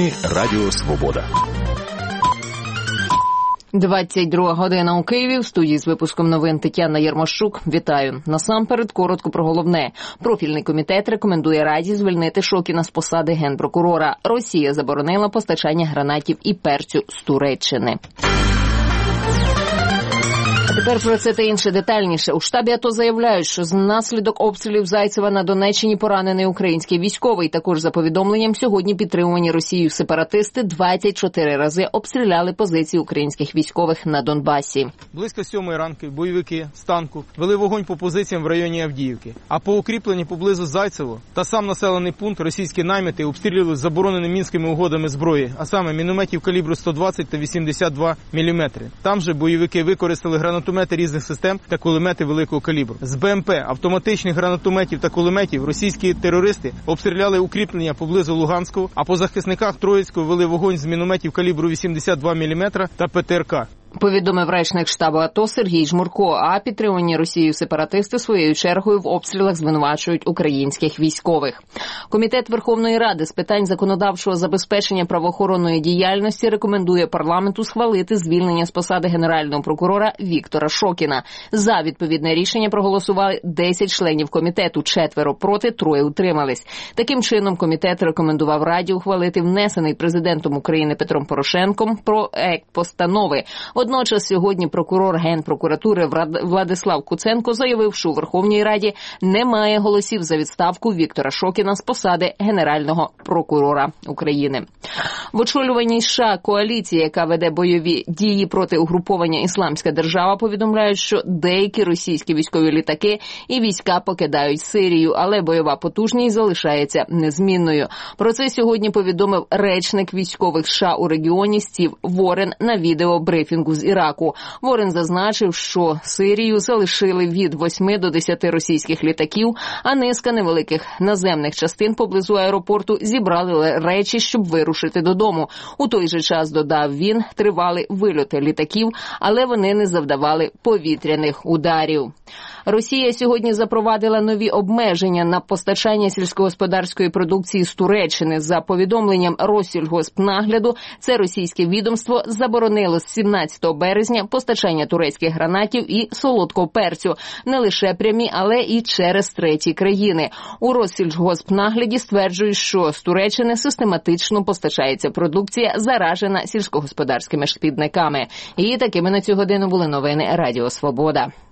Новини Радіо Свобода. 22 година у Києві. В студії з випуском новин Тетяна Єрмощук. Вітаю. Насамперед, коротко про головне. Профільний комітет рекомендує Раді звільнити Шокіна з посади генпрокурора. Росія заборонила постачання гранатів і перцю з Туреччини. А тепер про це та інше детальніше. У штабі АТО заявляють, що внаслідок обстрілів Зайцева на Донеччині поранений український військовий. Також, за повідомленням, сьогодні підтримувані Росією сепаратисти 24 рази обстріляли позиції українських військових на Донбасі. Близько 7-ї ранку бойовики з танку вели вогонь по позиціям в районі Авдіївки. А по укріпленні поблизу Зайцево та сам населений пункт російські наймити обстрілювали забороненими мінськими угодами зброї, а саме мінометів калібру 120 та 82 мм. Там же бойовики використали гранатомети різних систем та кулемети великого калібру. З БМП, автоматичних гранатометів та кулеметів російські терористи обстріляли укріплення поблизу Луганського, а по захисниках Троїцького вели вогонь з мінометів калібру 82 мм та ПТРК. Повідомив речник штабу АТО Сергій Жмурко, а підтримані Росією сепаратисти своєю чергою в обстрілах звинувачують українських військових. Комітет Верховної Ради з питань законодавчого забезпечення правоохоронної діяльності рекомендує парламенту схвалити звільнення з посади генерального прокурора Віктора Шокіна. За відповідне рішення проголосували 10 членів комітету, 4 проти, 3 утримались. Таким чином, комітет рекомендував Раді ухвалити внесений президентом України Петром Порошенком проект постанови. Водночас сьогодні прокурор Генпрокуратури Владислав Куценко заявив, що у Верховній Раді немає голосів за відставку Віктора Шокіна з посади Генерального прокурора України. В очолюваній США коаліції, яка веде бойові дії проти угруповання «Ісламська держава», повідомляють, що деякі російські військові літаки і війська покидають Сирію, але бойова потужність залишається незмінною. Про це сьогодні повідомив речник військових США у регіоні Стів Ворен на відеобрифінгу з Іраку. Ворен зазначив, що Сирію залишили від 8 до 10 російських літаків, а низка невеликих наземних частин поблизу аеропорту зібрали речі, щоб вирушити додому. У той же час, додав він, тривали вильоти літаків, але вони не завдавали повітряних ударів. Росія сьогодні запровадила нові обмеження на постачання сільськогосподарської продукції з Туреччини. За повідомленням Россільгоспнагляду, це російське відомство заборонило з 17 березня постачання турецьких гранатів і солодкого перцю. Не лише прямі, але і через треті країни. У Россільгоспнагляді стверджують, що з Туреччини систематично постачається продукція, заражена сільськогосподарськими шкідниками. І такими на цю годину були новини Радіо Свобода.